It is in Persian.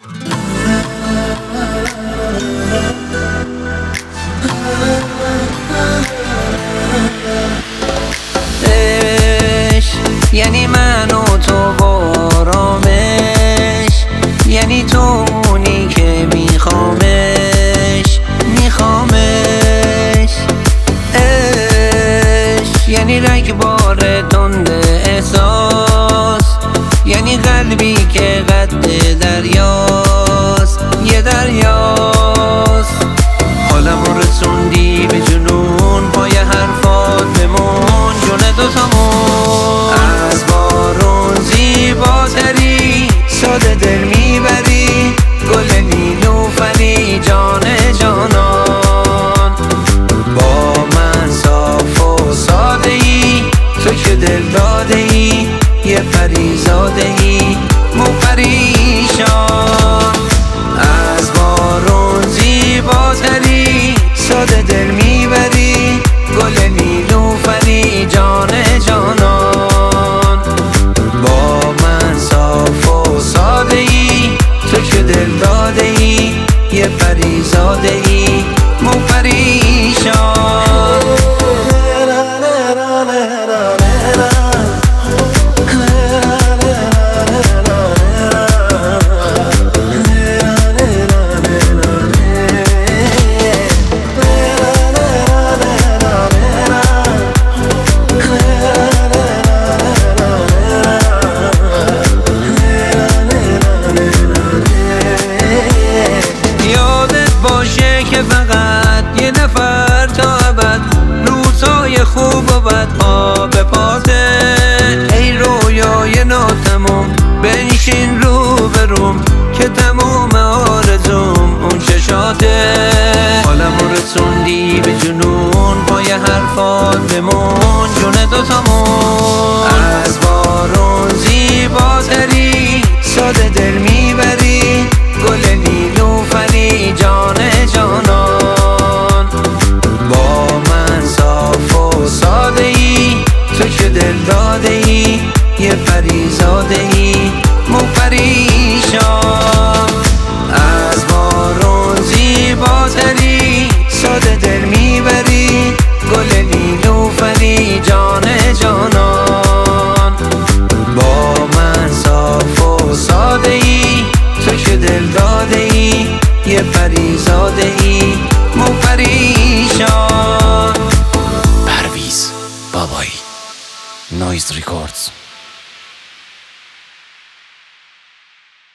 یعنی من و تو بارامش، یعنی تو اونی که میخوامش. عشق یعنی رگبار تند احساس، یعنی قلبی که قد دریاست، یه دریاست. حالمو رسوندی به جنون، پای حرفات بمون جون دوتامون. از بارون زیباتری، ساده دل میبری، گل نیلوفری جان جانان. با من صاف و ساده ای، تو که دل داده ای، یه پریزاده ای مو پریشان. از بارون زیباتری، ساده دل میبری، گل نیلوفری جان جانان. با من صاف و ساده ای، تو که دل داده ای، یه پریزاده ای مو پریشان. باشه که فقط یه نفر تا ابد، روزهای خوب و بد پا به پاته. ای رویای ناتموم، بنشین رو به روم که تموم آرزوم اون چشاته. حالمو رسوندی به جنون، پای حرفات بمون جون دوتامون. از